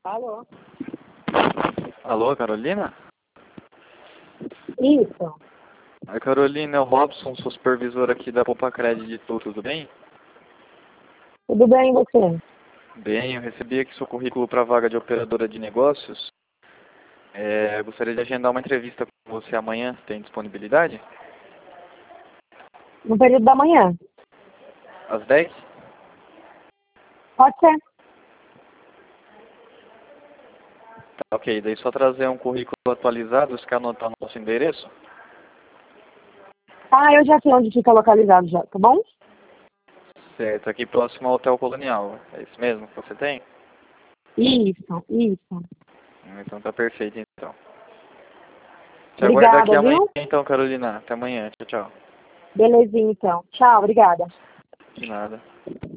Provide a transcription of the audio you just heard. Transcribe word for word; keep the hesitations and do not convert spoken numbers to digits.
Alô? Alô, Carolina? Isso. A Carolina, é o Robson, sou supervisor aqui da Poupa Crédito, tudo bem? Tudo bem, e você? Bem, eu recebi aqui seu currículo para a vaga de operadora de negócios. É, gostaria de agendar uma entrevista com você amanhã, tem disponibilidade? No período da manhã. Às dez? Pode ser. Tá, ok, daí só trazer um currículo atualizado, você quer anotar o nosso endereço? Ah, eu já sei onde fica localizado já, tá bom? Certo, aqui próximo ao Hotel Colonial, é isso mesmo que você tem? Isso, isso. Então tá perfeito, então. Te aguardo aqui Obrigada, amanhã, viu? então, Carolina. Até amanhã, tchau, tchau. Belezinha, então. Tchau, obrigada. De nada.